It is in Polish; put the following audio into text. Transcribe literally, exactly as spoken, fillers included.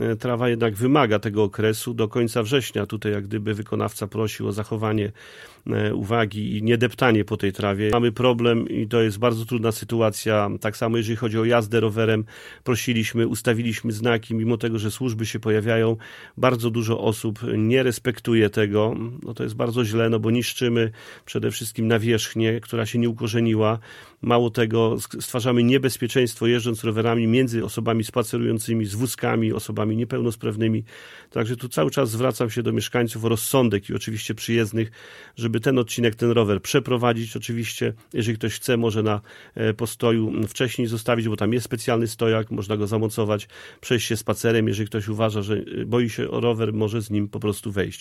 Trawa jednak wymaga tego okresu do końca września. Tutaj jak gdyby wykonawca prosił o zachowanie uwagi i niedeptanie po tej trawie. Mamy problem i to jest bardzo trudna sytuacja. Tak samo jeżeli chodzi o jazdę rowerem, prosiliśmy, ustawiliśmy znaki, mimo tego, że służby się pojawiają, bardzo dużo osób nie respektuje tego. No to jest bardzo źle, no bo niszczymy przede wszystkim nawierzchnię, która się nie ukorzeniła. Mało tego, stwarzamy niebezpieczeństwo jeżdżąc rowerami między osobami spacerującymi, z wózkami, osobami niepełnosprawnymi. Także tu cały czas zwracam się do mieszkańców o rozsądek i oczywiście przyjezdnych, żeby ten odcinek, ten rower przeprowadzić. Oczywiście, jeżeli ktoś chce, może na postoju wcześniej zostawić, bo tam jest specjalny stojak, można go zamocować, przejść się spacerem. Jeżeli ktoś uważa, że boi się o rower, może z nim po prostu wejść.